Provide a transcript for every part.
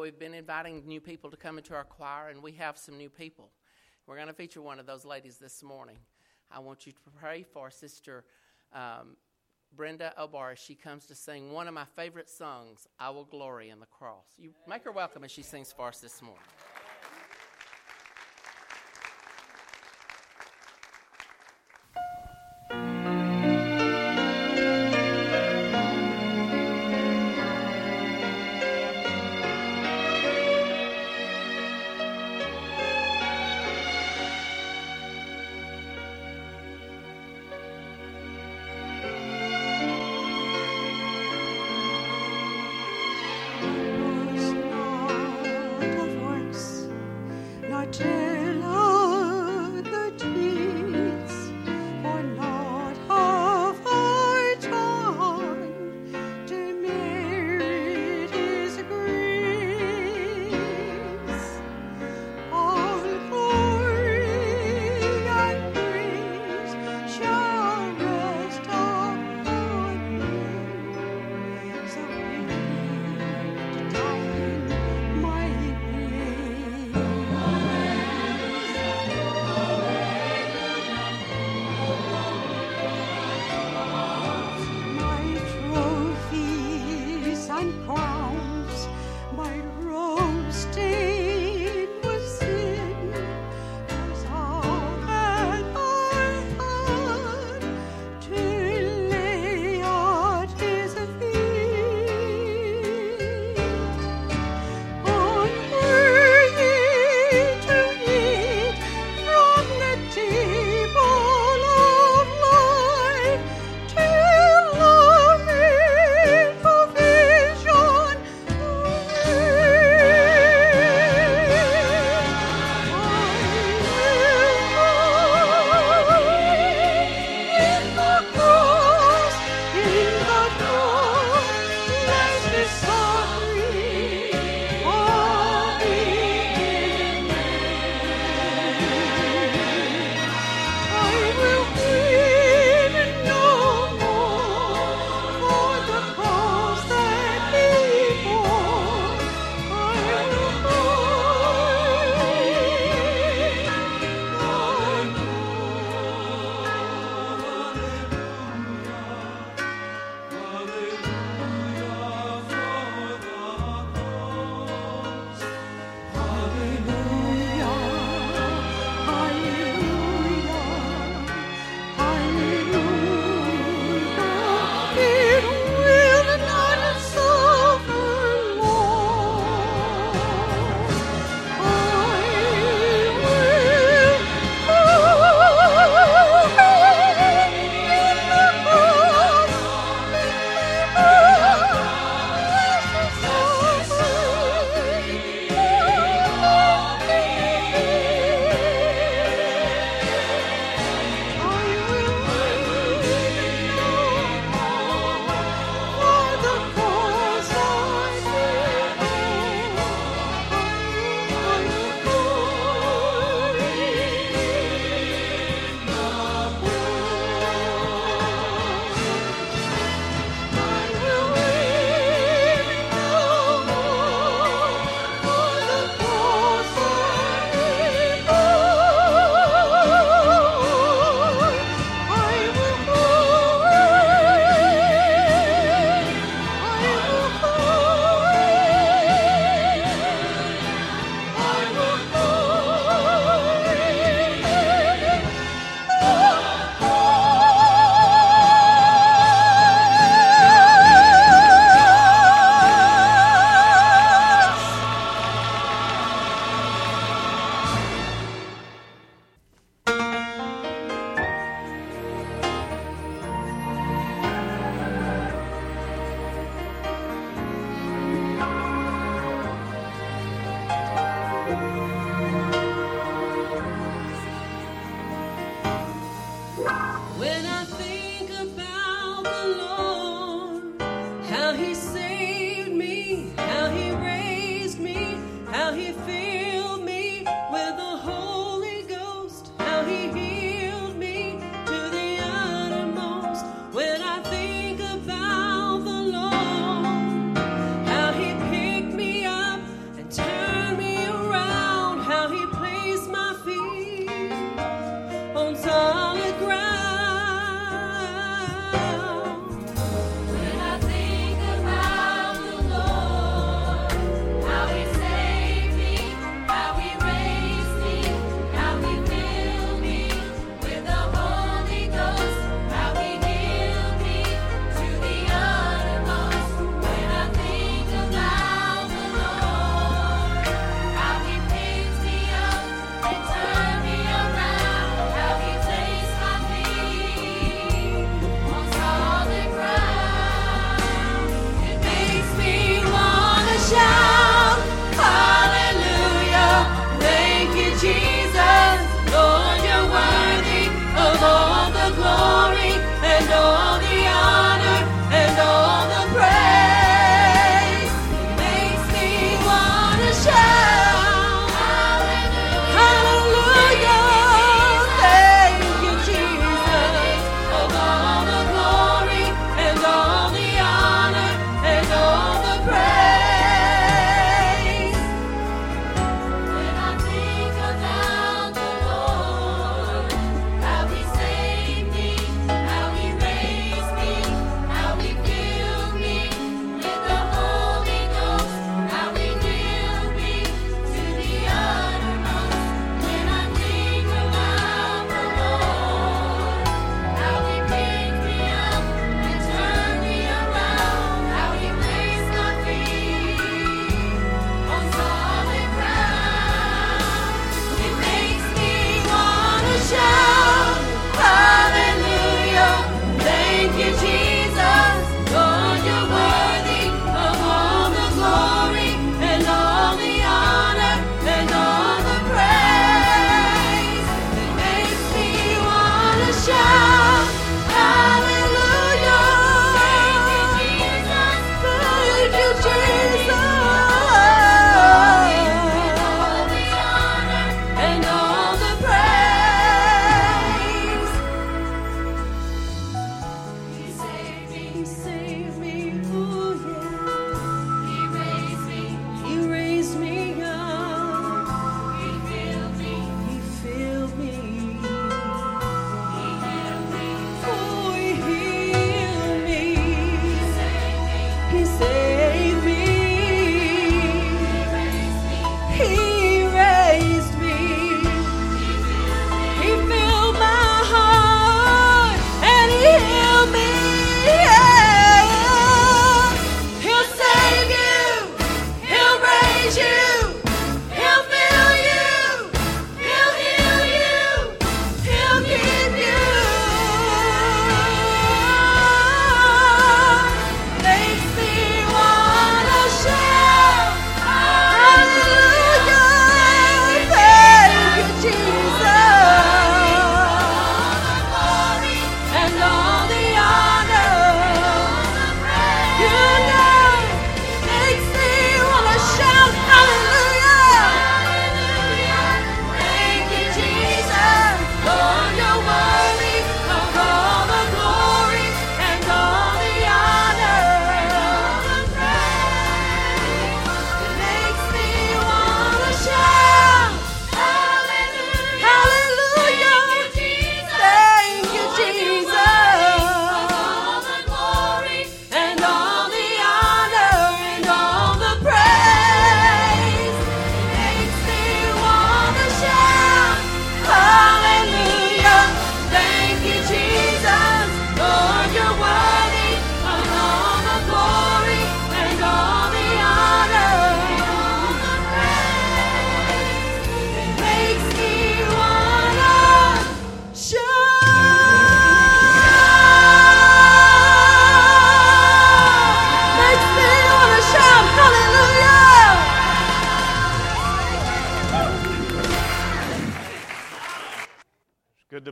we've been inviting new people to come into our choir, and we have some new people. We're going to feature one of those ladies this morning. I want you to pray for Sister Brenda Obar as she comes to sing one of my favorite songs, I Will Glory in the Cross. You make her welcome as she sings for us this morning. Of works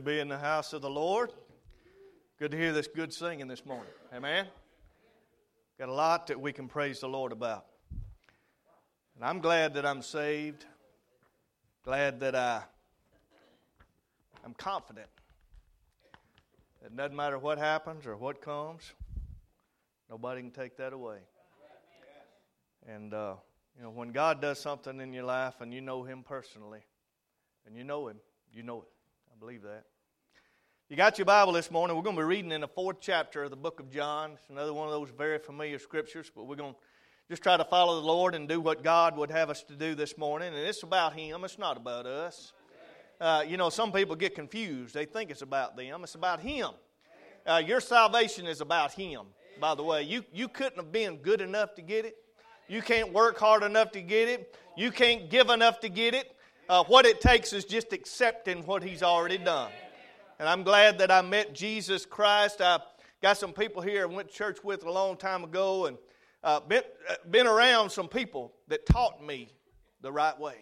Good to be in the house of the Lord. Good to hear this good singing this morning. Amen. Got a lot that we can praise the Lord about. And I'm glad that I'm saved. Glad that I'm confident. It doesn't matter what happens or what comes. Nobody can take that away. And, when God does something in your life and you know Him personally, and you know Him, you know it. I believe that. You got your Bible this morning. We're going to be reading in the 4th chapter of the book of John. It's another one of those very familiar scriptures, but we're going to just try to follow the Lord and do what God would have us to do this morning. And it's about Him. It's not about us. Some people get confused. They think it's about them. It's about Him. Your salvation is about Him, by the way. You couldn't have been good enough to get it. You can't work hard enough to get it. You can't give enough to get it. What it takes is just accepting what He's already done. And I'm glad that I met Jesus Christ. I got some people here I went to church with a long time ago and been around some people that taught me the right way.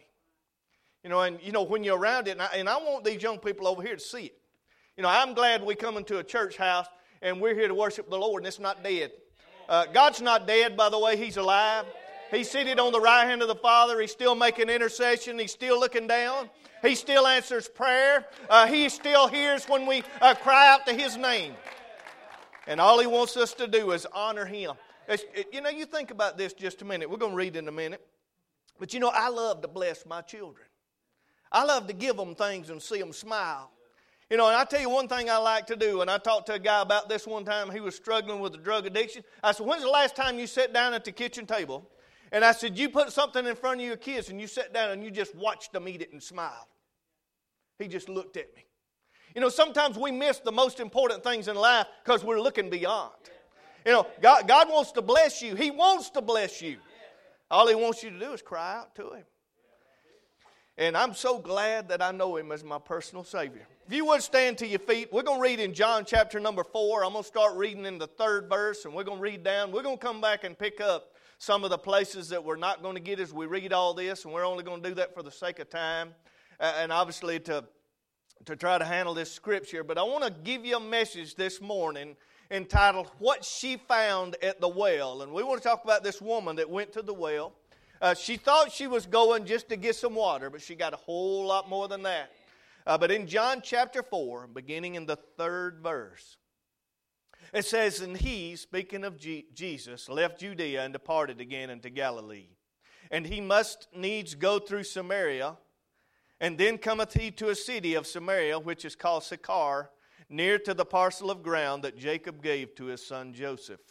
When you're around it, and I want these young people over here to see it. I'm glad we come into a church house and we're here to worship the Lord and it's not dead. God's not dead, by the way. He's alive. He's seated on the right hand of the Father. He's still making intercession. He's still looking down. He still answers prayer. He still hears when we cry out to His name. And all He wants us to do is honor Him. You think about this just a minute. We're going to read in a minute. But I love to bless my children. I love to give them things and see them smile. And I tell you one thing I like to do, and I talked to a guy about this one time. He was struggling with a drug addiction. I said, when's the last time you sat down at the kitchen table? And I said, you put something in front of your kids and you sat down and you just watched them eat it and smiled. He just looked at me. Sometimes we miss the most important things in life because we're looking beyond. God wants to bless you. He wants to bless you. All He wants you to do is cry out to Him. And I'm so glad that I know Him as my personal Savior. If you would stand to your feet, we're going to read in John chapter number 4. I'm going to start reading in the 3rd verse, and we're going to read down. We're going to come back and pick up some of the places that we're not going to get as we read all this, and we're only going to do that for the sake of time, and obviously to try to handle this scripture. But I want to give you a message this morning entitled, What She Found at the Well. And we want to talk about this woman that went to the well. She thought she was going just to get some water, but she got a whole lot more than that. But in John chapter 4, beginning in the 3rd verse, it says, And He, speaking of Jesus, left Judea and departed again into Galilee. And He must needs go through Samaria. And then cometh He to a city of Samaria, which is called Sychar, near to the parcel of ground that Jacob gave to his son Joseph.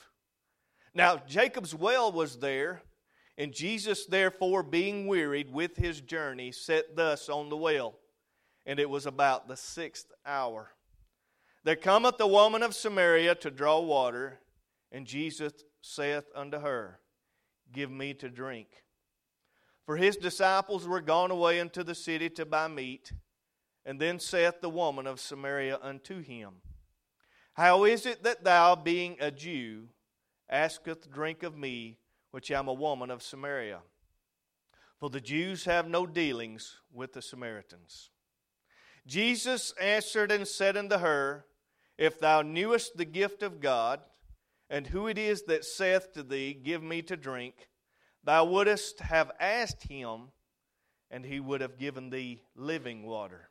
Now Jacob's well was there, and Jesus therefore, being wearied with His journey, sat thus on the well. And it was about the 6th hour. There cometh a woman of Samaria to draw water, and Jesus saith unto her, Give me to drink. For His disciples were gone away into the city to buy meat. And then saith the woman of Samaria unto Him, How is it that thou, being a Jew, askest drink of me, which am a woman of Samaria? For the Jews have no dealings with the Samaritans. Jesus answered and said unto her, If thou knewest the gift of God, and who it is that saith to thee, Give me to drink, thou wouldest have asked Him, and He would have given thee living water.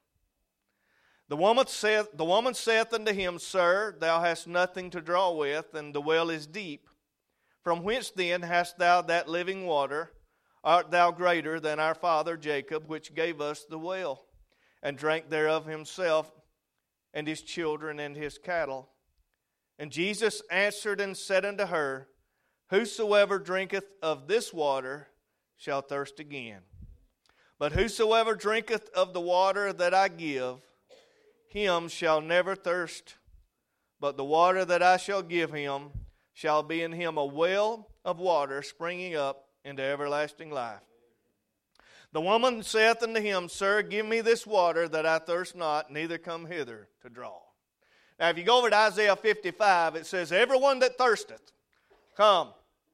The woman saith unto Him, Sir, thou hast nothing to draw with, and the well is deep. From whence then hast thou that living water? Art thou greater than our father Jacob, which gave us the well, and drank thereof himself, and his children, and his cattle? And Jesus answered and said unto her, Whosoever drinketh of this water shall thirst again. But whosoever drinketh of the water that I give, him shall never thirst. But the water that I shall give him shall be in him a well of water springing up into everlasting life. The woman saith unto Him, Sir, give me this water that I thirst not, neither come hither to draw. Now, if you go over to Isaiah 55, it says, Everyone that thirsteth, come,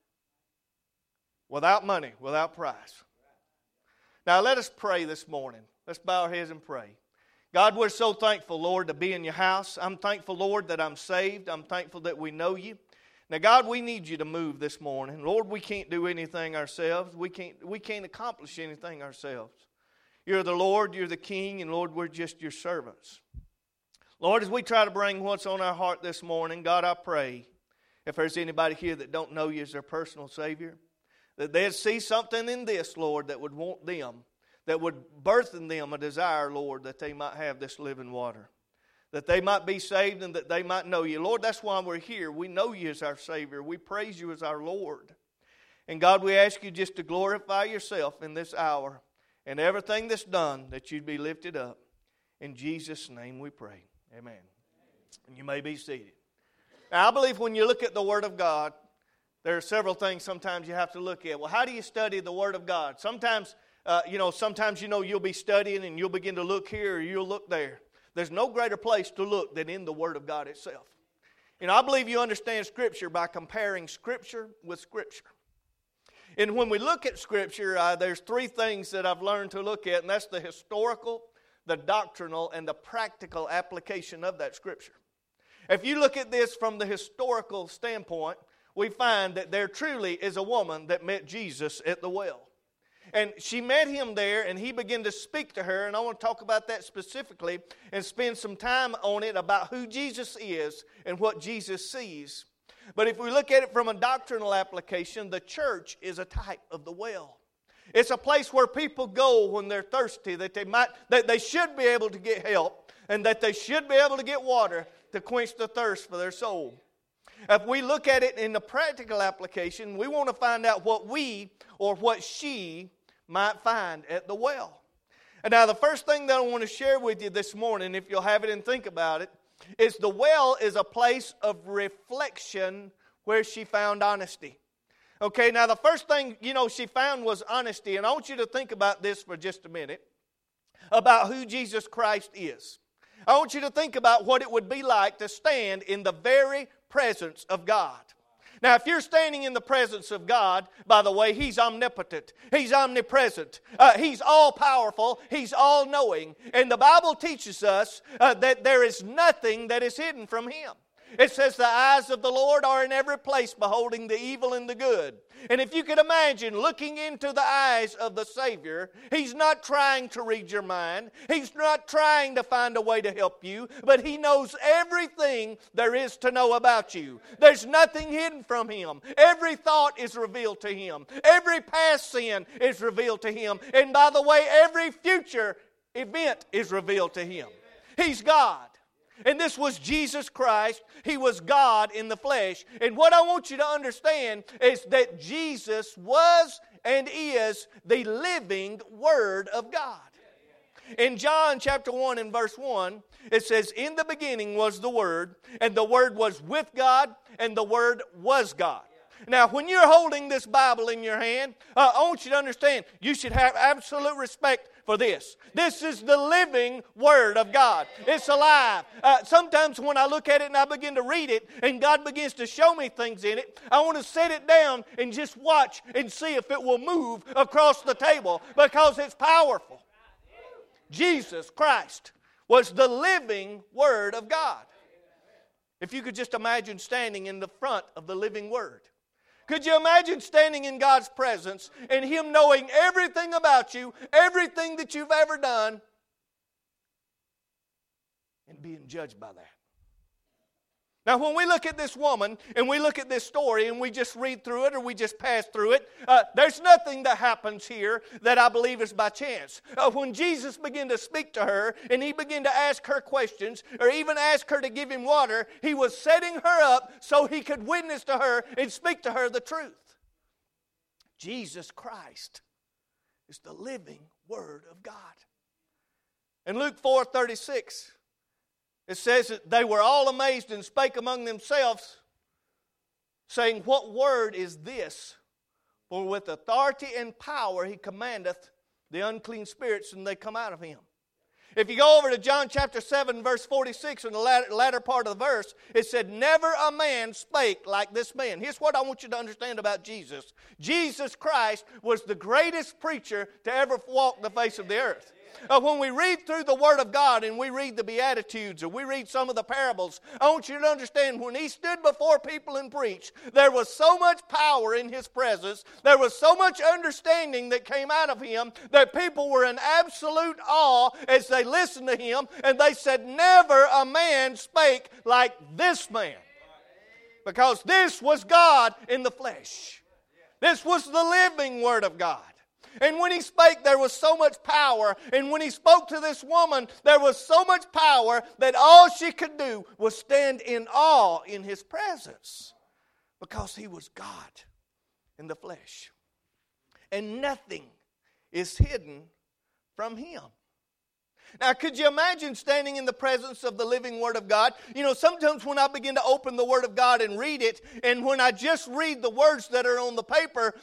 without money, without price. Now, let us pray this morning. Let's bow our heads and pray. God, we're so thankful, Lord, to be in your house. I'm thankful, Lord, that I'm saved. I'm thankful that we know you. Now, God, we need you to move this morning. Lord, we can't do anything ourselves. We can't accomplish anything ourselves. You're the Lord, you're the King, and Lord, we're just your servants. Lord, as we try to bring what's on our heart this morning, God, I pray, if there's anybody here that don't know you as their personal Savior, that they'd see something in this, Lord, that would want them, that would birth in them a desire, Lord, that they might have this living water, that they might be saved and that they might know you. Lord, that's why we're here. We know you as our Savior. We praise you as our Lord. And God, we ask you just to glorify yourself in this hour and everything that's done, that you'd be lifted up. In Jesus' name we pray. Amen. And you may be seated. Now, I believe when you look at the Word of God, there are several things sometimes you have to look at. Well, how do you study the Word of God? Sometimes you'll be studying and you'll begin to look here or you'll look there. There's no greater place to look than in the Word of God itself. I believe you understand Scripture by comparing Scripture with Scripture. And when we look at Scripture, there's three things that I've learned to look at, and that's the historical, the doctrinal, and the practical application of that Scripture. If you look at this from the historical standpoint, we find that there truly is a woman that met Jesus at the well. And she met him there, and he began to speak to her, and I want to talk about that specifically and spend some time on it about who Jesus is and what Jesus sees. But if we look at it from a doctrinal application, the church is a type of the well. It's a place where people go when they're thirsty, that they should be able to get help, and that they should be able to get water to quench the thirst for their soul. If we look at it in the practical application, we want to find out what we or what she might find at the well. And now the first thing that I want to share with you this morning, if you'll have it and think about it, is the well is a place of reflection where she found honesty. Okay, now the first thing, she found was honesty. And I want you to think about this for just a minute, about who Jesus Christ is. I want you to think about what it would be like to stand in the very presence of God. Now, if you're standing in the presence of God, by the way, He's omnipotent. He's omnipresent. He's all-powerful. He's all-knowing. And the Bible teaches us that there is nothing that is hidden from Him. It says the eyes of the Lord are in every place, beholding the evil and the good. And if you could imagine looking into the eyes of the Savior, He's not trying to read your mind. He's not trying to find a way to help you, but He knows everything there is to know about you. There's nothing hidden from Him. Every thought is revealed to Him. Every past sin is revealed to Him. And by the way, every future event is revealed to Him. He's God. And this was Jesus Christ. He was God in the flesh. And what I want you to understand is that Jesus was and is the living Word of God. In John chapter 1 and verse 1, it says, "In the beginning was the Word, and the Word was with God, and the Word was God." Now, when you're holding this Bible in your hand, I want you to understand, you should have absolute respect for this. This is the living Word of God. It's alive. Sometimes when I look at it and I begin to read it, and God begins to show me things in it, I want to set it down and just watch and see if it will move across the table, because it's powerful. Jesus Christ was the living Word of God. If you could just imagine standing in the front of the living Word. Could you imagine standing in God's presence and Him knowing everything about you, everything that you've ever done, and being judged by that? Now, when we look at this woman and we look at this story and we just read through it or we just pass through it, there's nothing that happens here that I believe is by chance. When Jesus began to speak to her and He began to ask her questions or even ask her to give Him water, He was setting her up so He could witness to her and speak to her the truth. Jesus Christ is the living Word of God. In Luke 4:36, it says that they were all amazed and spake among themselves, saying, "What word is this? For with authority and power He commandeth the unclean spirits, and they come out of Him." If you go over to John chapter 7, verse 46, in the latter part of the verse, it said, "Never a man spake like this man." Here's what I want you to understand about Jesus. Jesus Christ was the greatest preacher to ever walk the face of the earth. When we read through the Word of God and we read the Beatitudes or we read some of the parables, I want you to understand when He stood before people and preached, there was so much power in His presence, there was so much understanding that came out of Him that people were in absolute awe as they listened to Him, and they said, never a man spake like this man. Because this was God in the flesh. This was the living Word of God. And when He spake, there was so much power. And when He spoke to this woman, there was so much power that all she could do was stand in awe in His presence. Because He was God in the flesh. And nothing is hidden from Him. Now, could you imagine standing in the presence of the living Word of God? You know, sometimes when I begin to open the Word of God and read it, and when I just read the words that are on the paper,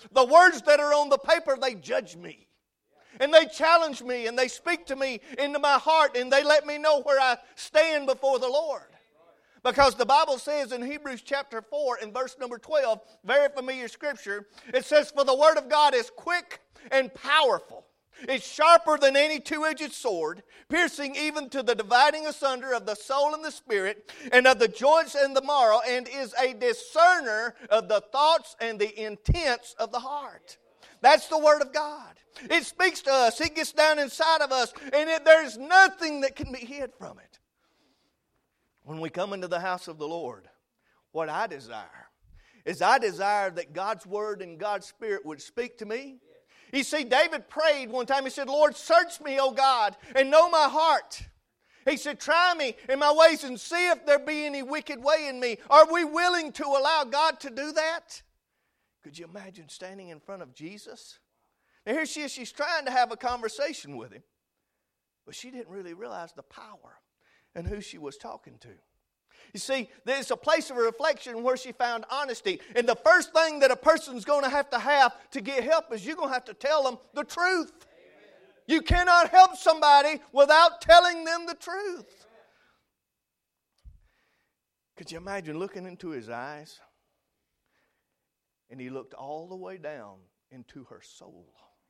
they judge me. And they challenge me, and they speak to me into my heart, and they let me know where I stand before the Lord. Because the Bible says in Hebrews chapter 4 and verse number 12, very familiar scripture, it says, for the Word of God is quick and powerful. It's sharper than any two-edged sword, piercing even to the dividing asunder of the soul and the spirit, and of the joints and the marrow, and is a discerner of the thoughts and the intents of the heart. That's the Word of God. It speaks to us. It gets down inside of us, and there's nothing that can be hid from it. When we come into the house of the Lord, what I desire is that God's Word and God's Spirit would speak to me. You see, David prayed one time. He said, Lord, search me, O God, and know my heart. He said, try me in my ways and see if there be any wicked way in me. Are we willing to allow God to do that? Could you imagine standing in front of Jesus? Now here she is. She's trying to have a conversation with Him. But she didn't really realize the power and who she was talking to. You see, there's a place of reflection where she found honesty. And the first thing that a person's going to have to get help is you're going to have to tell them the truth. Amen. You cannot help somebody without telling them the truth. Amen. Could you imagine looking into his eyes? And he looked all the way down into her soul.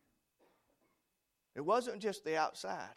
It wasn't just the outside.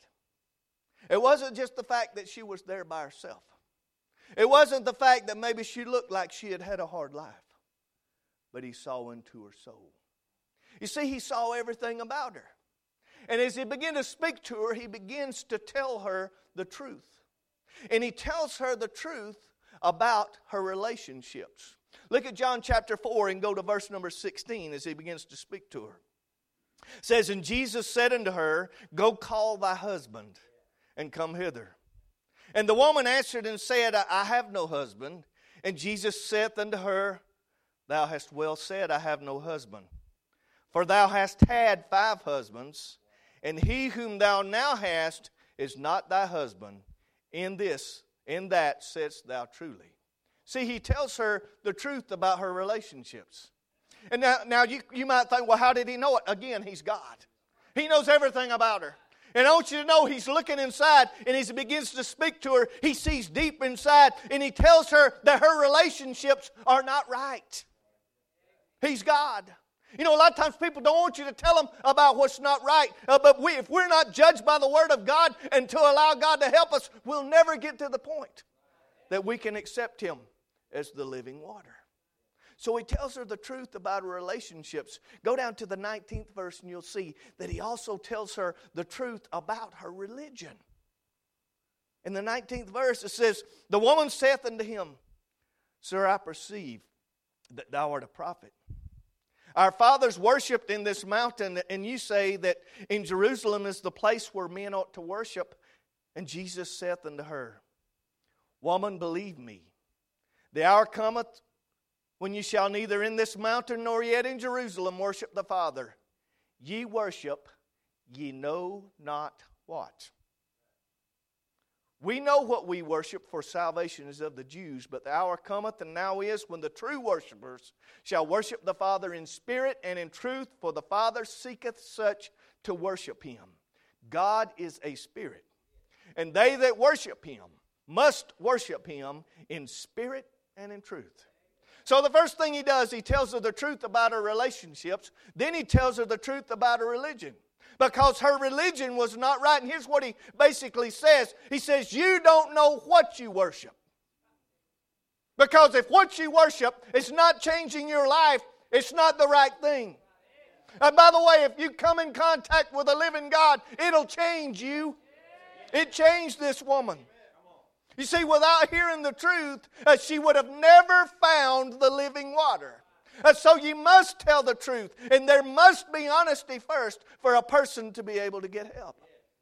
It wasn't just the fact that she was there by herself. It wasn't the fact that maybe she looked like she had had a hard life. But he saw into her soul. You see, he saw everything about her. And as he began to speak to her, he begins to tell her the truth. And he tells her the truth about her relationships. Look at John chapter 4 and go to verse number 16 as he begins to speak to her. It says, and Jesus said unto her, go call thy husband and come hither. And the woman answered and said, I have no husband. And Jesus saith unto her, thou hast well said, I have no husband. For thou hast had 5 husbands, and he whom thou now hast is not thy husband. In that saidst thou truly. See, he tells her the truth about her relationships. And now you might think, well, how did he know it? Again, he's God. He knows everything about her. And I want you to know he's looking inside, and as he begins to speak to her, he sees deep inside, and he tells her that her relationships are not right. He's God. You know, a lot of times people don't want you to tell them about what's not right. But if we're not judged by the Word of God and to allow God to help us, we'll never get to the point that we can accept Him as the living water. So he tells her the truth about her relationships. Go down to the 19th verse and you'll see that he also tells her the truth about her religion. In the 19th verse it says, the woman saith unto him, Sir, I perceive that thou art a prophet. Our fathers worshipped in this mountain, and you say that in Jerusalem is the place where men ought to worship. And Jesus saith unto her, Woman, believe me, the hour cometh when ye shall neither in this mountain nor yet in Jerusalem worship the Father. Ye worship, ye know not what. We know what we worship, for salvation is of the Jews. But the hour cometh, and now is, when the true worshipers shall worship the Father in spirit and in truth, for the Father seeketh such to worship Him. God is a spirit, and they that worship Him must worship Him in spirit and in truth. So the first thing he does, he tells her the truth about her relationships. Then he tells her the truth about her religion. because her religion was not right. And here's what he basically says. He says, you don't know what you worship. Because if what you worship is not changing your life, it's not the right thing. And by the way, if you come in contact with a living God, it'll change you. It changed this woman. You see, without hearing the truth, she would have never found the living water. So you must tell the truth. And there must be honesty first for a person to be able to get help.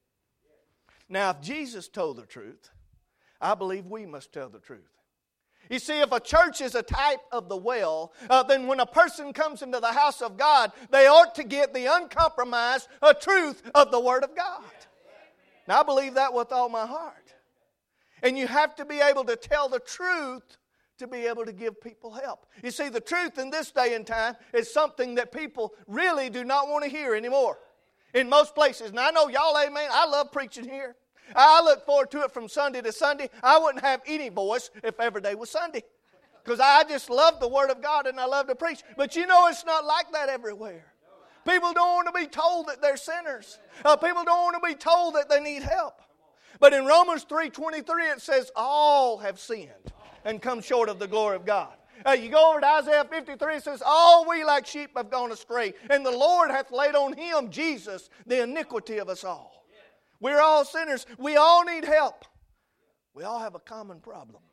Now, if Jesus told the truth, I believe we must tell the truth. You see, if a church is a type of the well, then when a person comes into the house of God, they ought to get the uncompromised truth of the Word of God. Now, I believe that with all my heart. And you have to be able to tell the truth to be able to give people help. You see, the truth in this day and time is something that people really do not want to hear anymore. In most places. And I know y'all, amen, I love preaching here. I look forward to it from Sunday to Sunday. I wouldn't have any voice if every day was Sunday. Because I just love the Word of God and I love to preach. But you know it's not like that everywhere. People don't want to be told that they're sinners. People don't want to be told that they need help. But in Romans 3:23 it says, all have sinned and come short of the glory of God. You go over to Isaiah 53, it says, all we like sheep have gone astray, and the Lord hath laid on Him, Jesus, the iniquity of us all. We're all sinners. We all need help. We all have a common problem.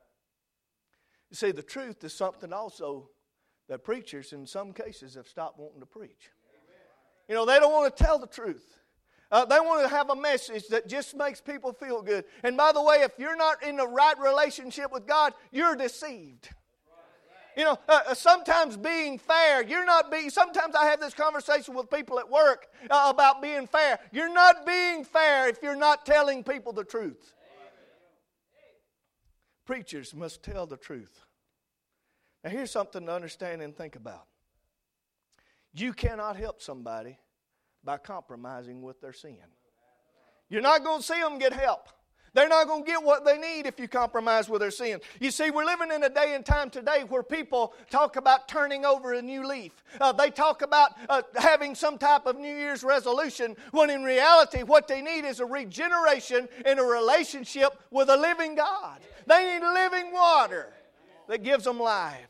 You see, the truth is something also that preachers in some cases have stopped wanting to preach. You know, they don't want to tell the truth. They want to have a message that just makes people feel good. And by the way, if you're not in the right relationship with God, you're deceived. You know, sometimes being fair, sometimes I have this conversation with people at work about being fair. You're not being fair if you're not telling people the truth. Preachers must tell the truth. Now here's something to understand and think about. You cannot help somebody by compromising with their sin. You're not going to see them get help. They're not going to get what they need if you compromise with their sin. You see, we're living in a day and time today where people talk about turning over a new leaf. They talk about having some type of New Year's resolution, when in reality what they need is a regeneration in a relationship with a living God. They need living water that gives them life.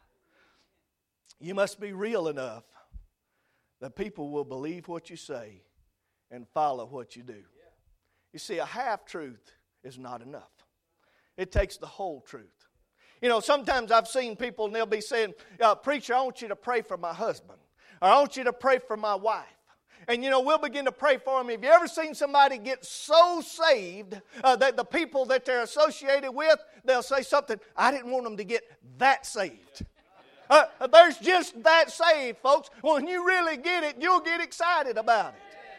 You must be real enough that people will believe what you say and follow what you do. You see, a half-truth is not enough. It takes the whole truth. You know, sometimes I've seen people and they'll be saying, preacher, I want you to pray for my husband. Or I want you to pray for my wife. And, you know, we'll begin to pray for them. Have you ever seen somebody get so saved that the people that they're associated with, they'll say something, I didn't want them to get that saved. There's just that saved, folks. When you really get it, you'll get excited about it.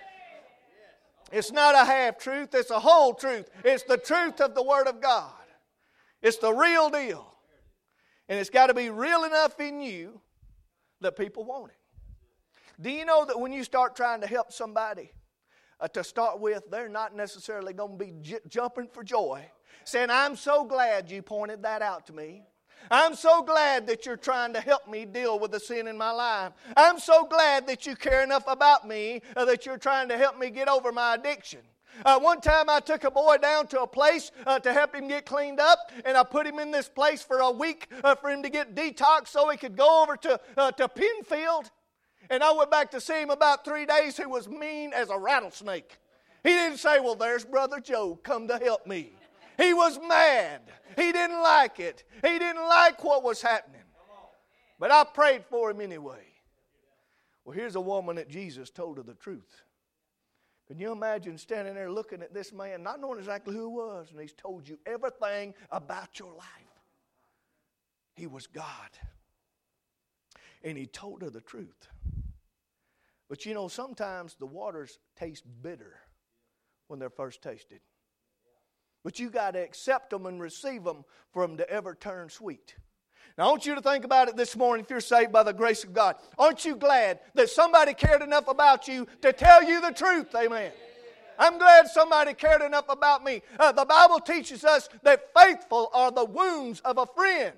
It's not a half-truth, it's a whole truth. It's the truth of the Word of God. It's the real deal. And it's got to be real enough in you that people want it. Do you know that when you start trying to help somebody, to start with, they're not necessarily going to be jumping for joy, saying, I'm so glad you pointed that out to me. I'm so glad that you're trying to help me deal with the sin in my life. I'm so glad that you care enough about me that you're trying to help me get over my addiction. One time I took a boy down to a place to help him get cleaned up, and I put him in this place for a week for him to get detoxed so he could go over to Penfield. And I went back to see him about 3 days. He was mean as a rattlesnake. He didn't say, well, there's Brother Joe, come to help me. He was mad. He didn't like it. He didn't like what was happening. But I prayed for him anyway. Well, here's a woman that Jesus told her the truth. Can you imagine standing there looking at this man, not knowing exactly who he was, and he's told you everything about your life? He was God. And he told her the truth. But you know, sometimes the waters taste bitter when they're first tasted. But you got to accept them and receive them for them to ever turn sweet. Now, I want you to think about it this morning if you're saved by the grace of God. Aren't you glad that somebody cared enough about you to tell you the truth? Amen. I'm glad somebody cared enough about me. The Bible teaches us that faithful are the wounds of a friend.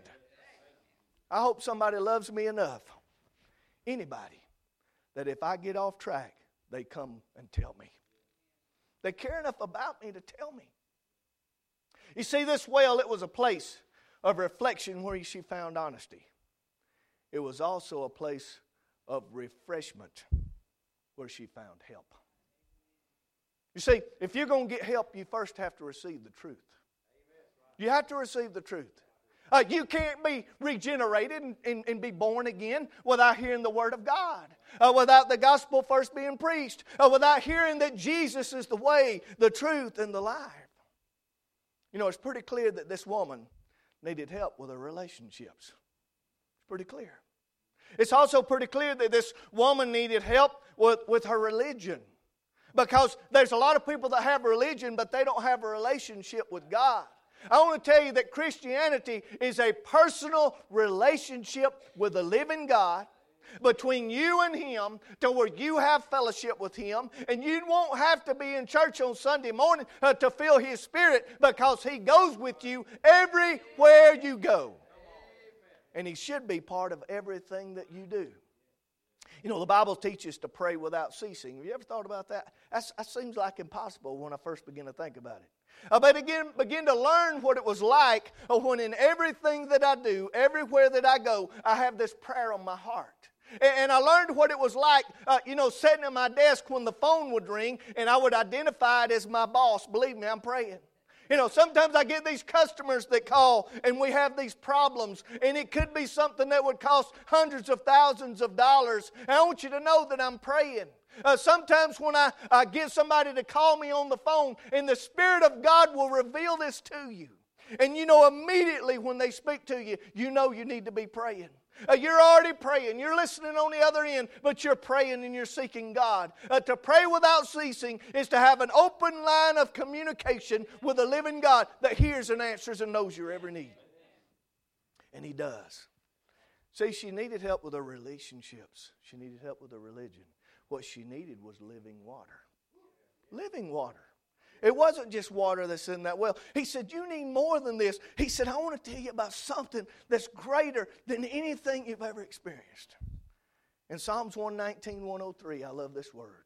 I hope somebody loves me enough, anybody, that if I get off track, they come and tell me. They care enough about me to tell me. You see, this well, it was a place of reflection where she found honesty. It was also a place of refreshment where she found help. You see, if you're going to get help, you first have to receive the truth. You have to receive the truth. You can't be regenerated and be born again without hearing the Word of God, without the gospel first being preached, without hearing that Jesus is the way, the truth, and the life. You know, it's pretty clear that this woman needed help with her relationships. It's pretty clear. It's also pretty clear that this woman needed help with her religion. Because there's a lot of people that have religion, but they don't have a relationship with God. I want to tell you that Christianity is a personal relationship with the living God between you and Him, to where you have fellowship with Him, and you won't have to be in church on Sunday morning to feel His Spirit, because He goes with you everywhere you go. And He should be part of everything that you do. You know, the Bible teaches to pray without ceasing. Have you ever thought about that? That seems like impossible when I first begin to think about it. But again, begin to learn what it was like when in everything that I do, everywhere that I go, I have this prayer on my heart. And I learned what it was like, sitting at my desk when the phone would ring, and I would identify it as my boss. Believe me, I'm praying. You know, sometimes I get these customers that call and we have these problems, and it could be something that would cost hundreds of thousands of dollars. And I want you to know that I'm praying. Sometimes when I get somebody to call me on the phone, and the Spirit of God will reveal this to you. And you know immediately when they speak to you, you know you need to be praying. You're already praying. You're listening on the other end, but you're praying and you're seeking God. To pray without ceasing is to have an open line of communication with a living God that hears and answers and knows your every need. And He does. See, she needed help with her relationships. She needed help with her religion. What she needed was living water. Living water. It wasn't just water that's in that well. He said, you need more than this. He said, I want to tell you about something that's greater than anything you've ever experienced. In Psalms 119, 103, I love this word.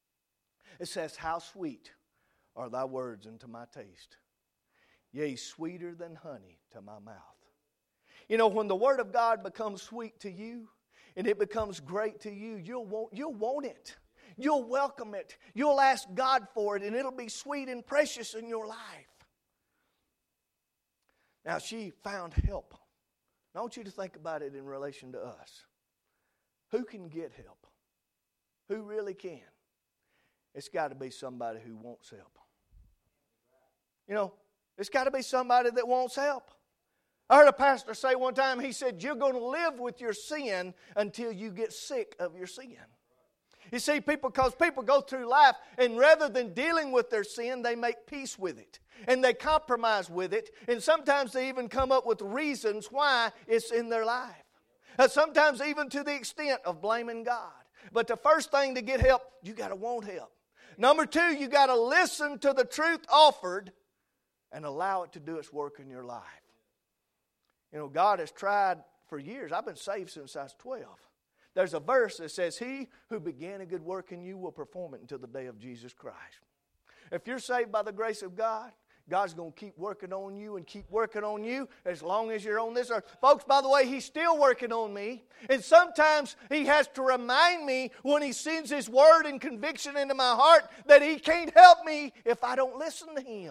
It says, how sweet are thy words unto my taste, yea, sweeter than honey to my mouth. You know, when the Word of God becomes sweet to you, and it becomes great to you, you'll want it. You'll welcome it. You'll ask God for it, and it'll be sweet and precious in your life. Now, she found help. I want you to think about it in relation to us. Who can get help? Who really can? It's got to be somebody who wants help. You know, it's got to be somebody that wants help. I heard a pastor say one time, he said, you're going to live with your sin until you get sick of your sin. You see, because people go through life, and rather than dealing with their sin, they make peace with it. And they compromise with it. And sometimes they even come up with reasons why it's in their life. Sometimes even to the extent of blaming God. But the first thing to get help, you got to want help. Number two, you got to listen to the truth offered and allow it to do its work in your life. You know, God has tried for years. I've been saved since I was 12. There's a verse that says, he who began a good work in you will perform it until the day of Jesus Christ. If you're saved by the grace of God, God's going to keep working on you and keep working on you as long as you're on this earth. Folks, by the way, He's still working on me. And sometimes He has to remind me when He sends His word and conviction into my heart that He can't help me if I don't listen to Him.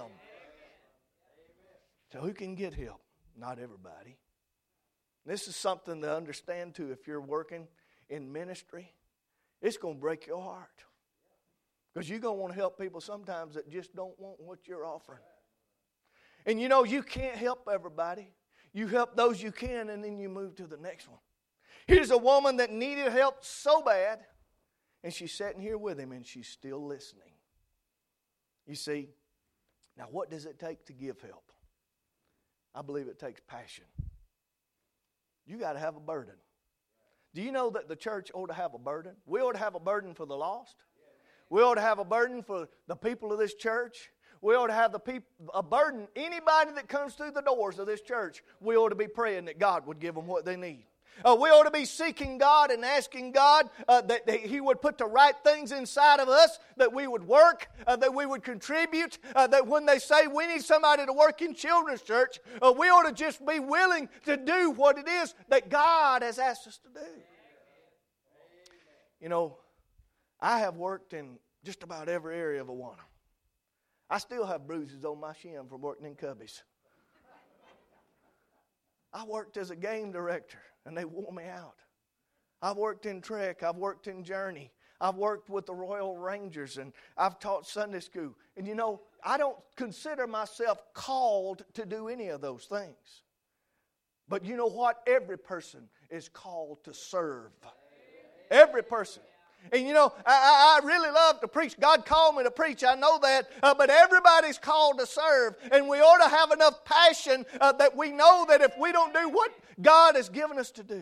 So who can get help? Not everybody. This is something to understand too if you're working in ministry. It's going to break your heart. Because you're going to want to help people sometimes that just don't want what you're offering. And you know, you can't help everybody. You help those you can, and then you move to the next one. Here's a woman that needed help so bad, and she's sitting here with him, and she's still listening. You see, now what does it take to give help? I believe it takes passion. You got to have a burden. Do you know that the church ought to have a burden? We ought to have a burden for the lost. We ought to have a burden for the people of this church. We ought to have a burden. Anybody that comes through the doors of this church, we ought to be praying that God would give them what they need. We ought to be seeking God and asking God that He would put the right things inside of us, that we would work, that we would contribute, that when they say we need somebody to work in children's church, we ought to just be willing to do what it is that God has asked us to do. You know, I have worked in just about every area of Awana. I still have bruises on my shin from working in Cubbies. I worked as a game director, and they wore me out. I've worked in Trek. I've worked in Journey. I've worked with the Royal Rangers, and I've taught Sunday school. And you know, I don't consider myself called to do any of those things. But you know what? Every person is called to serve. Every person. And you know, I really love to preach. God called me to preach, I know that. But everybody's called to serve. And we ought to have enough passion that we know that if we don't do what God has given us to do,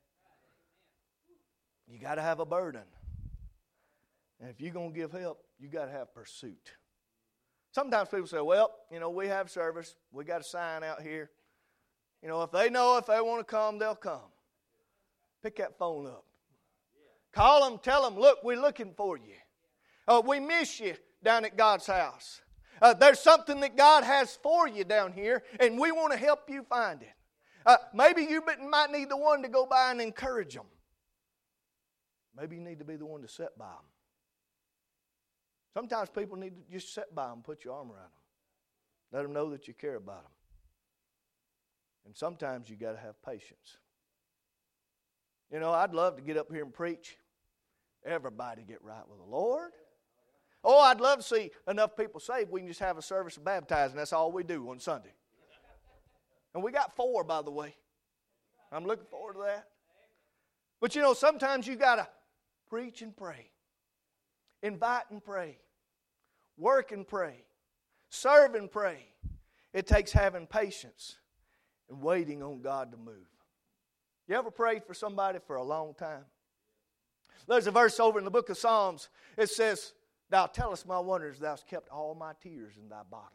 you got to have a burden. And if you're going to give help, you got to have pursuit. Sometimes people say, well, you know, we have service. We got a sign out here. You know, if they want to come, they'll come. Pick that phone up. Call them, tell them, look, we're looking for you. We miss you down at God's house. There's something that God has for you down here, and we want to help you find it. Maybe you might need the one to go by and encourage them. Maybe you need to be the one to sit by them. Sometimes people need to just sit by them, put your arm around them. Let them know that you care about them. And sometimes you got to have patience. You know, I'd love to get up here and preach. Everybody get right with the Lord. Oh, I'd love to see enough people saved. We can just have a service of baptizing. That's all we do on Sunday. And we got 4, by the way. I'm looking forward to that. But you know, sometimes you got to preach and pray. Invite and pray. Work and pray. Serve and pray. It takes having patience and waiting on God to move. You ever prayed for somebody for a long time? There's a verse over in the book of Psalms. It says, Thou tellest my wonders, Thou hast kept all my tears in Thy bottle.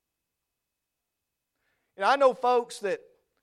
And I know folks that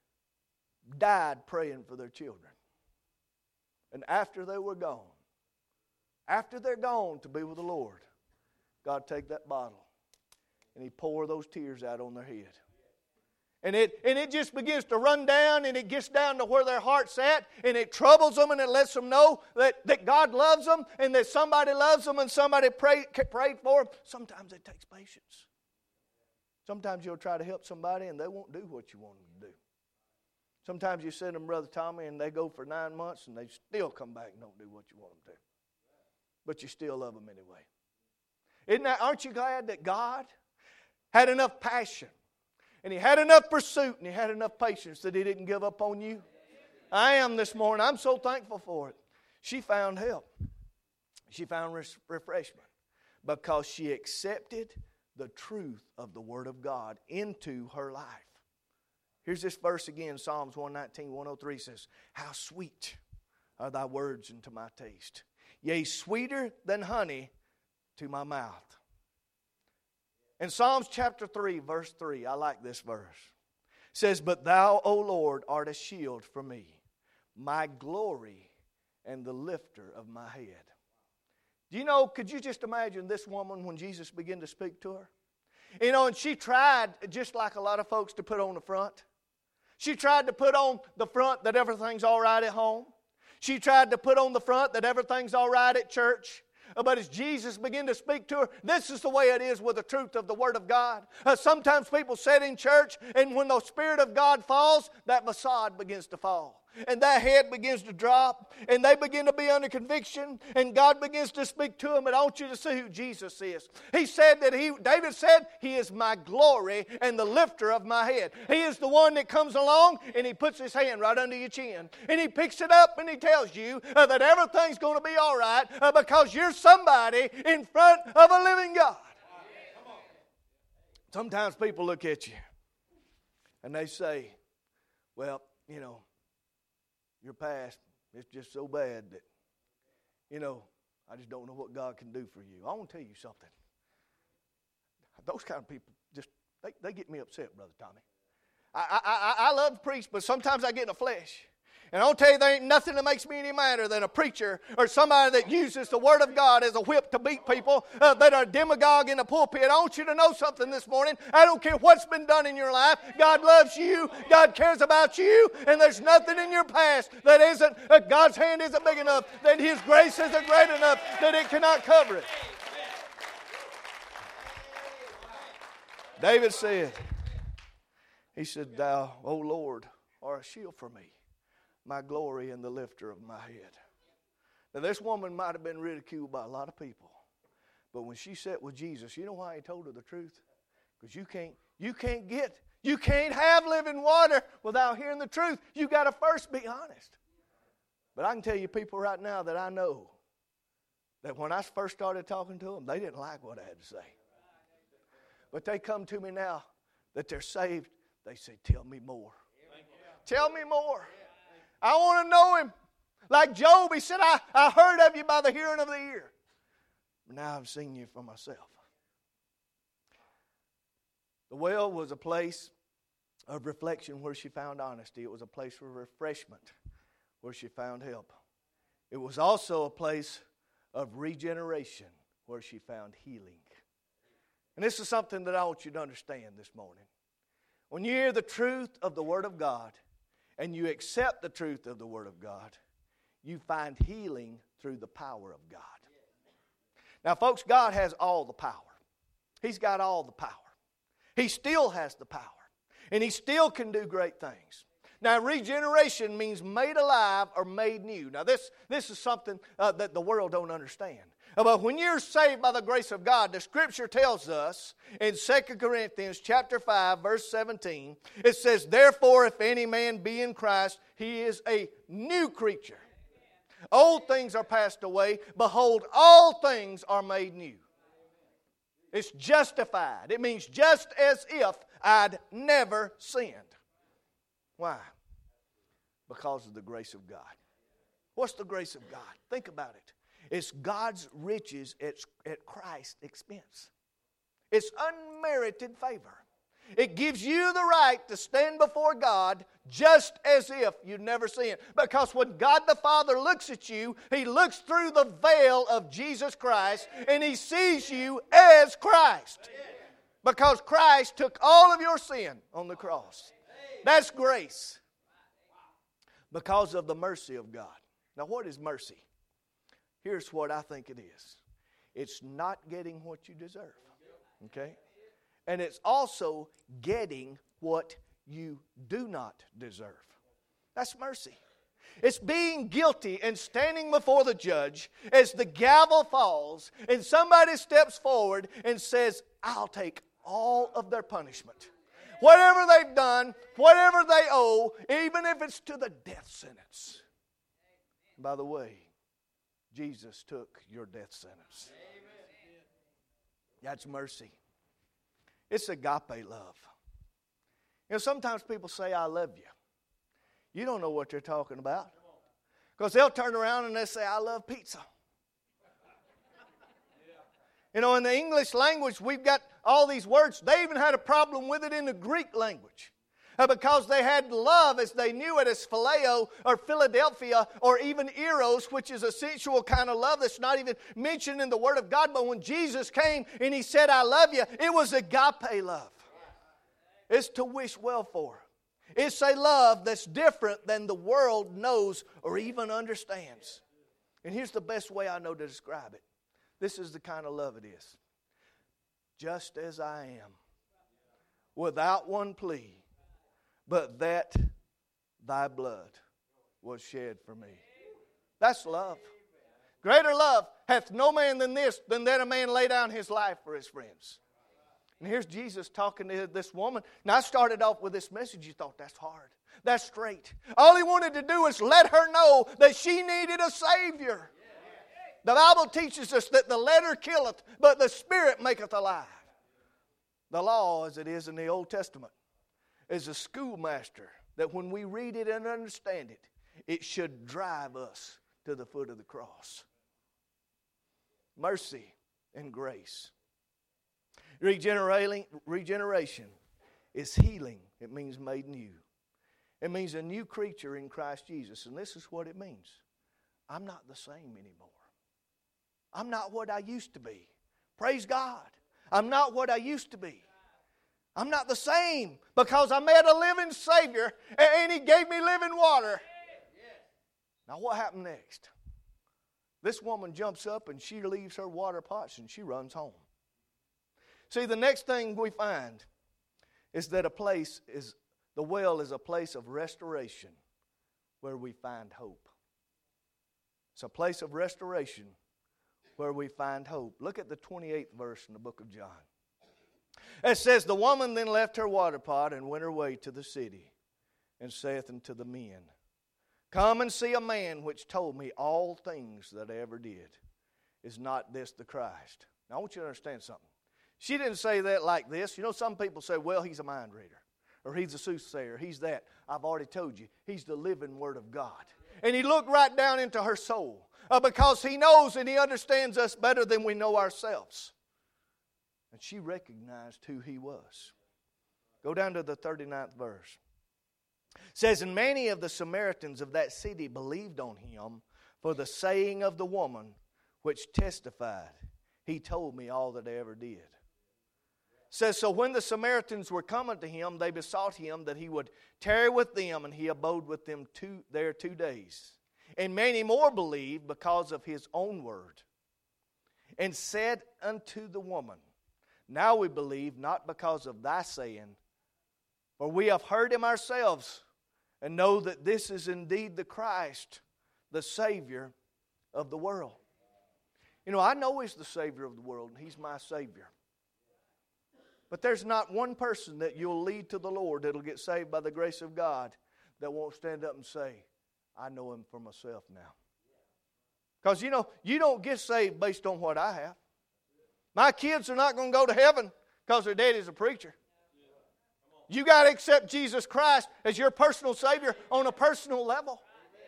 died praying for their children. And after they were gone, after they're gone to be with the Lord, God take that bottle and He pour those tears out on their head. And it just begins to run down, and it gets down to where their heart's at, and it troubles them, and it lets them know that God loves them, and that somebody loves them, and somebody prayed for them. Sometimes it takes patience. Sometimes you'll try to help somebody, and they won't do what you want them to do. Sometimes you send them Brother Tommy, and they go for 9 months, and they still come back and don't do what you want them to. But you still love them anyway. Aren't you glad that God had enough passion, and He had enough pursuit, and He had enough patience that He didn't give up on you? I am this morning. I'm so thankful for it. She found help. She found refreshment because she accepted the truth of the Word of God into her life. Here's this verse again, Psalms 119, 103 says, How sweet are Thy words unto my taste, yea, sweeter than honey to my mouth. In Psalms chapter 3, verse 3, I like this verse. It says, But Thou, O Lord, art a shield for me, my glory and the lifter of my head. Do you know, could you just imagine this woman when Jesus began to speak to her? You know, and she tried, just like a lot of folks, to put on the front. She tried to put on the front that everything's all right at home. She tried to put on the front that everything's all right at church. But as Jesus began to speak to her, this is the way it is with the truth of the Word of God. Sometimes people sit in church, and when the Spirit of God falls, that facade begins to fall. And that head begins to drop, and they begin to be under conviction, and God begins to speak to them. And I want you to see who Jesus is. He said that David said, He is my glory and the lifter of my head. He is the one that comes along, and He puts His hand right under your chin. And He picks it up, and He tells you that everything's going to be all right because you're somebody in front of a living God. Sometimes people look at you, and they say, well, you know, your past, it's just so bad that, you know, I just don't know what God can do for you. I want to tell you something. Those kind of people just, they get me upset, Brother Tommy. I love to preach, but sometimes I get in the flesh. And I'll tell you, there ain't nothing that makes me any madder than a preacher or somebody that uses the Word of God as a whip to beat people that are demagogue in the pulpit. I want you to know something this morning. I don't care what's been done in your life. God loves you. God cares about you. And there's nothing in your past that isn't, God's hand isn't big enough, that His grace isn't great enough, that it cannot cover it. David said, he said, Thou, O Lord, art a shield for me, my glory and the lifter of my head. Now this woman might have been ridiculed by a lot of people, but when she sat with Jesus, you know why He told her the truth? Because you can't have living water without hearing the truth. You got to first be honest. But I can tell you people right now that I know that when I first started talking to them, they didn't like what I had to say. But they come to me now that they're saved. They say, tell me more. Tell me more. I want to know Him. Like Job, he said, I heard of you by the hearing of the ear. But now I've seen you for myself. The well was a place of reflection where she found honesty. It was a place of refreshment where she found help. It was also a place of regeneration where she found healing. And this is something that I want you to understand this morning. When you hear the truth of the Word of God and you accept the truth of the Word of God, you find healing through the power of God. Now, folks, God has all the power. He's got all the power. He still has the power. And He still can do great things. Now, regeneration means made alive or made new. Now, this is something that the world don't understand. But when you're saved by the grace of God, the Scripture tells us in 2 Corinthians chapter 5, verse 17, it says, Therefore, if any man be in Christ, he is a new creature. Old things are passed away. Behold, all things are made new. It's justified. It means just as if I'd never sinned. Why? Because of the grace of God. What's the grace of God? Think about it. It's God's riches at Christ's expense. It's unmerited favor. It gives you the right to stand before God just as if you'd never sinned. Because when God the Father looks at you, He looks through the veil of Jesus Christ and He sees you as Christ. Because Christ took all of your sin on the cross. That's grace. Because of the mercy of God. Now, what is mercy? Here's what I think it is. It's not getting what you deserve. Okay? And it's also getting what you do not deserve. That's mercy. It's being guilty and standing before the judge as the gavel falls and somebody steps forward and says, I'll take all of their punishment. Whatever they've done, whatever they owe, even if it's to the death sentence. By the way, Jesus took your death sentence. That's mercy. It's agape love. You know, sometimes people say, I love you. You don't know what they're talking about. Because they'll turn around and they'll say, I love pizza. You know, in the English language, we've got all these words. They even had a problem with it in the Greek language. Because they had love as they knew it as phileo or Philadelphia or even eros, which is a sensual kind of love that's not even mentioned in the Word of God. But when Jesus came and He said, I love you, it was agape love. It's to wish well for. It's a love that's different than the world knows or even understands. And here's the best way I know to describe it. This is the kind of love it is. Just as I am, without one plea, but that thy blood was shed for me. That's love. Greater love hath no man than this, than that a man lay down his life for his friends. And here's Jesus talking to this woman. Now I started off with this message. You thought, that's hard. That's straight. All He wanted to do is let her know that she needed a Savior. The Bible teaches us that the letter killeth, but the Spirit maketh alive. The law, as it is in the Old Testament, is a schoolmaster that when we read it and understand it, it should drive us to the foot of the cross. Mercy and grace. Regeneration is healing. It means made new. It means a new creature in Christ Jesus. And this is what it means. I'm not the same anymore. I'm not what I used to be. Praise God. I'm not what I used to be. I'm not the same because I met a living Savior and He gave me living water. Now what happened next? This woman jumps up and she leaves her water pots and she runs home. See, the next thing we find is that the well is a place of restoration where we find hope. It's a place of restoration where we find hope. Look at the 28th verse in the book of John. It says, the woman then left her water pot and went her way to the city, and saith unto the men, come and see a man which told me all things that I ever did. Is not this the Christ? Now I want you to understand something. She didn't say that like this. You know, some people say, well, he's a mind reader, or he's a soothsayer, he's that. I've already told you, he's the living Word of God. And he looked right down into her soul because he knows and he understands us better than we know ourselves. And she recognized who he was. Go down to the 39th verse. It says, and many of the Samaritans of that city believed on him for the saying of the woman which testified, he told me all that I ever did. It says, so when the Samaritans were coming to him, they besought him that he would tarry with them, and he abode with them 2 days. And many more believed because of his own word. And said unto the woman, now we believe not because of thy saying, for we have heard him ourselves, and know that this is indeed the Christ, the Savior of the world. You know, I know he's the Savior of the world, and he's my Savior. But there's not one person that you'll lead to the Lord that'll get saved by the grace of God that won't stand up and say, I know him for myself now. Because, you know, you don't get saved based on what I have. My kids are not going to go to heaven because their daddy's a preacher. You got to accept Jesus Christ as your personal Savior on a personal level.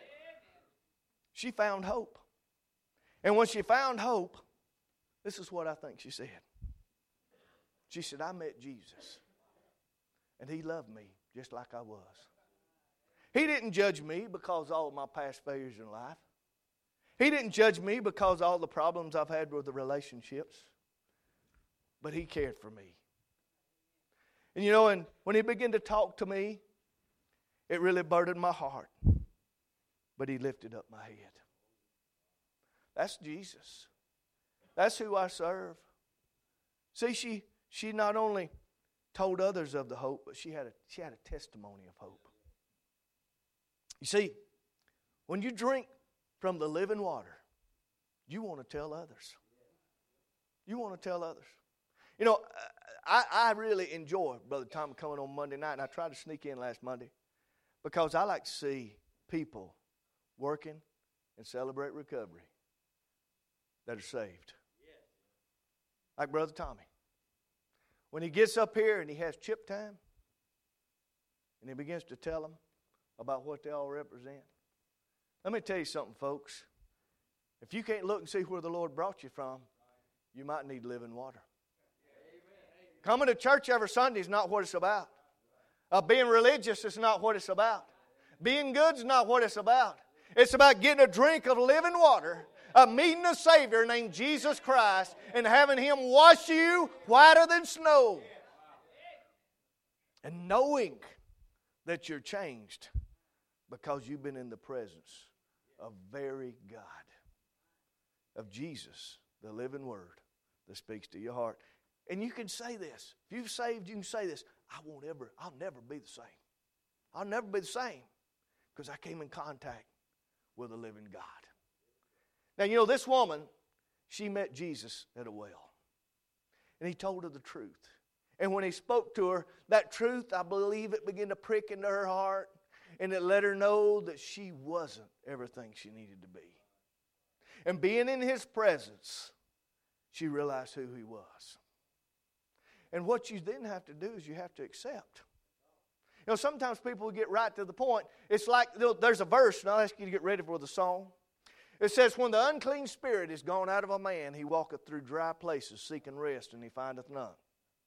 She found hope. And when she found hope, this is what I think she said. She said, I met Jesus, and he loved me just like I was. He didn't judge me because of all of my past failures in life. He didn't judge me because of all the problems I've had with the relationships. But he cared for me. And you know, and when he began to talk to me, it really burdened my heart. But he lifted up my head. That's Jesus. That's who I serve. See, she not only told others of the hope, but she had a testimony of hope. You see, when you drink from the living water, you want to tell others. You want to tell others. You know, I really enjoy Brother Tom coming on Monday night, and I tried to sneak in last Monday because I like to see people working and celebrate recovery that are saved. Like Brother Tommy. When he gets up here and he has chip time, and he begins to tell them about what they all represent. Let me tell you something, folks. If you can't look and see where the Lord brought you from, you might need living water. Coming to church every Sunday is not what it's about. Being religious is not what it's about. Being good is not what it's about. It's about getting a drink of living water, meeting a Savior named Jesus Christ, and having Him wash you whiter than snow. And knowing that you're changed because you've been in the presence of very God, of Jesus, the living Word that speaks to your heart. And you can say this. If you've saved, you can say this. I'll never be the same. I'll never be the same because I came in contact with a living God. Now, you know, this woman, she met Jesus at a well. And he told her the truth. And when he spoke to her, that truth, I believe it began to prick into her heart. And it let her know that she wasn't everything she needed to be. And being in his presence, she realized who he was. And what you then have to do is you have to accept. You know, sometimes people get right to the point. It's like, there's a verse, and I'll ask you to get ready for the song. It says, when the unclean spirit is gone out of a man, he walketh through dry places seeking rest, and he findeth none.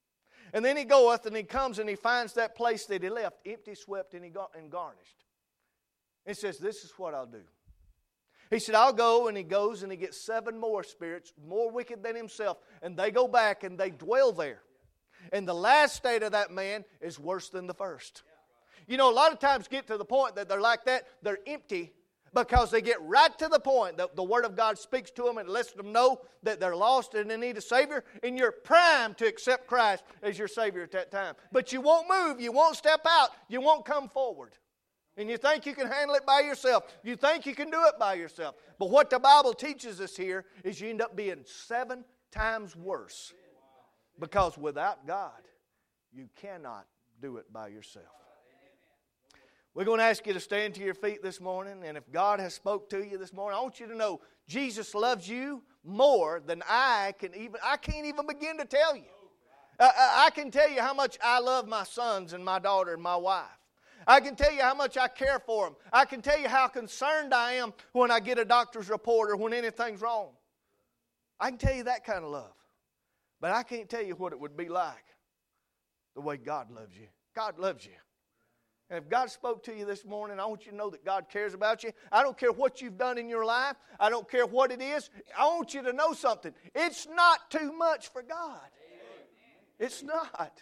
And then he goeth and he comes and he finds that place that he left empty, swept, and garnished. It says, this is what I'll do. He said, I'll go, and he goes and he gets 7 more spirits, more wicked than himself, and they go back and they dwell there. And the last state of that man is worse than the first. You know, a lot of times get to the point that they're like that, they're empty, because they get right to the point that the Word of God speaks to them and lets them know that they're lost and they need a Savior, and you're primed to accept Christ as your Savior at that time. But you won't move, you won't step out, you won't come forward. And you think you can handle it by yourself. You think you can do it by yourself. But what the Bible teaches us here is you end up being 7 times worse. Because without God, you cannot do it by yourself. We're going to ask you to stand to your feet this morning, and if God has spoke to you this morning, I want you to know Jesus loves you more than I can't even begin to tell you. I can tell you how much I love my sons and my daughter and my wife. I can tell you how much I care for them. I can tell you how concerned I am when I get a doctor's report or when anything's wrong. I can tell you that kind of love. But I can't tell you what it would be like the way God loves you. God loves you. And if God spoke to you this morning, I want you to know that God cares about you. I don't care what you've done in your life. I don't care what it is. I want you to know something. It's not too much for God. It's not.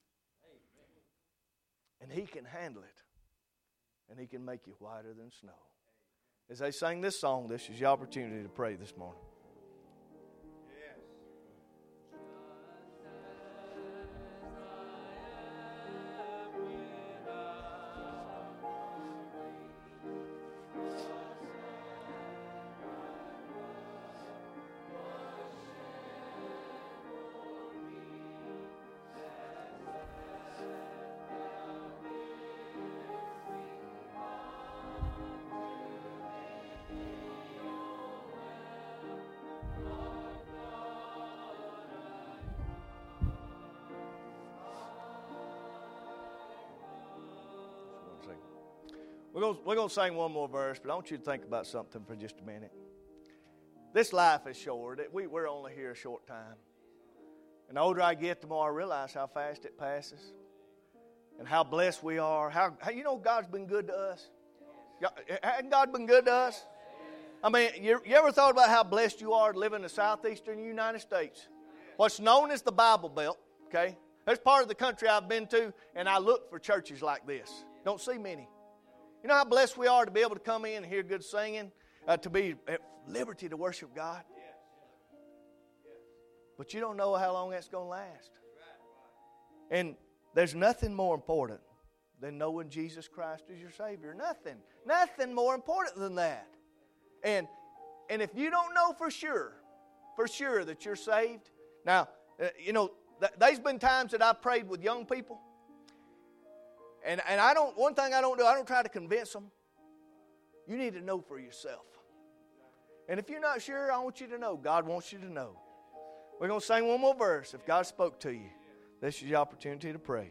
And He can handle it. And He can make you whiter than snow. As they sing this song, this is your opportunity to pray this morning. We're going to sing one more verse, but I want you to think about something for just a minute. This life is short. We're only here a short time. And the older I get, the more I realize how fast it passes and how blessed we are. How you know God's been good to us? Hasn't God been good to us? I mean, you ever thought about how blessed you are to live in the southeastern United States? What's known as the Bible Belt, okay? That's part of the country I've been to, and I look for churches like this. Don't see many. You know how blessed we are to be able to come in and hear good singing, to be at liberty to worship God? But you don't know how long that's going to last. And there's nothing more important than knowing Jesus Christ as your Savior. Nothing more important than that. And if you don't know for sure that you're saved, now, there's been times that I've prayed with young people. And one thing I don't do, I don't try to convince them. You need to know for yourself. And if you're not sure, I want you to know. God wants you to know. We're going to sing one more verse. If God spoke to you, this is your opportunity to pray.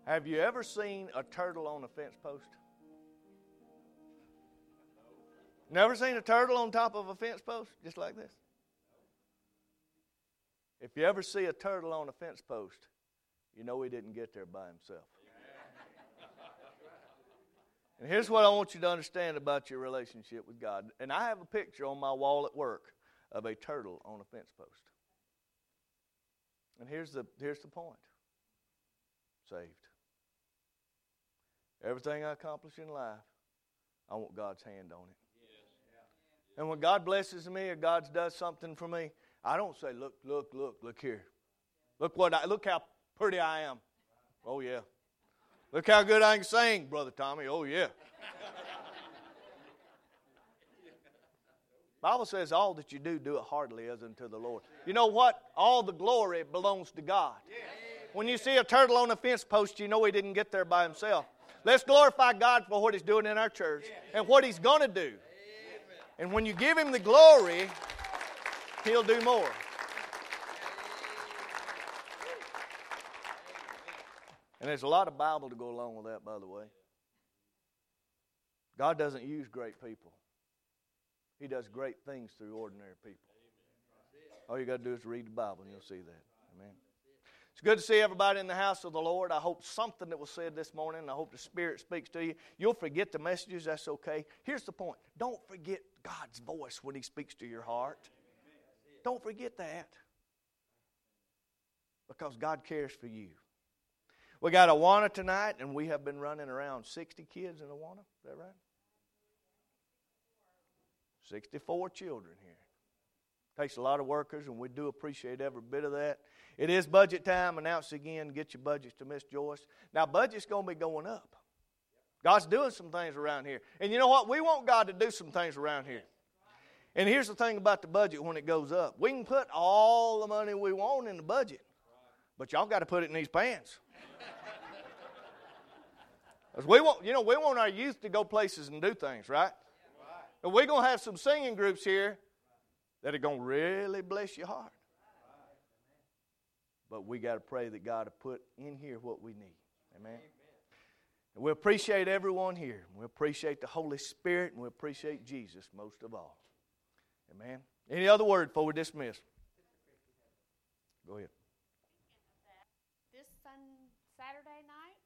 Have you ever seen a turtle on a fence post? Never seen a turtle on top of a fence post just like this? If you ever see a turtle on a fence post, you know he didn't get there by himself. And here's what I want you to understand about your relationship with God. And I have a picture on my wall at work of a turtle on a fence post. And here's the point. Saved. Everything I accomplish in life, I want God's hand on it. And when God blesses me or God does something for me, I don't say, look here. Look how pretty I am. Oh, yeah. Look how good I can sing, Brother Tommy. Oh, yeah. Bible says all that you do, do it heartily as unto the Lord. You know what? All the glory belongs to God. When you see a turtle on a fence post, you know he didn't get there by himself. Let's glorify God for what he's doing in our church and what he's going to do. And when you give him the glory, he'll do more. And there's a lot of Bible to go along with that, by the way. God doesn't use great people. He does great things through ordinary people. All you got to do is read the Bible and you'll see that. Amen. It's good to see everybody in the house of the Lord. I hope something that was said this morning, I hope the Spirit speaks to you. You'll forget the messages, that's okay. Here's the point. Don't forget God's voice when he speaks to your heart. Don't forget that. Because God cares for you. We got Awana tonight, and we have been running around 60 kids in Awana. Is that right? 64 children here. Takes a lot of workers, and we do appreciate every bit of that. It is budget time. Announce again, get your budgets to Miss Joyce. Now, budget's going to be going up. God's doing some things around here. And you know what? We want God to do some things around here. And here's the thing about the budget when it goes up. We can put all the money we want in the budget, but y'all got to put it in these pants. Because we want our youth to go places and do things, right? And we're going to have some singing groups here that are going to really bless your heart. But we got to pray that God will put in here what we need. Amen. And we appreciate everyone here. We appreciate the Holy Spirit, and we appreciate Jesus most of all. Amen. Any other word before we dismiss? Go ahead. This Saturday night,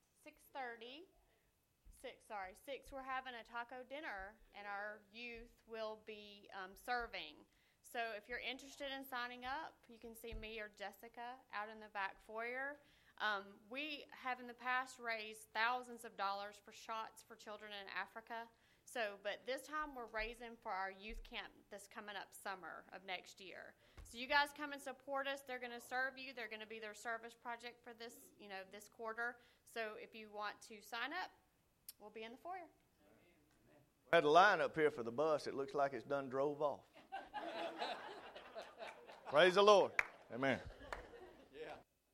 6, we're having a taco dinner, and our youth will be serving. So if you're interested in signing up, you can see me or Jessica out in the back foyer. We have in the past raised thousands of dollars for shots for children in Africa. But this time we're raising for our youth camp that's coming up summer of next year. So you guys come and support us. They're going to serve you. They're going to be their service project for this quarter. So if you want to sign up, we'll be in the foyer. We had a line up here for the bus. It looks like it's done drove off. Praise the Lord. Amen.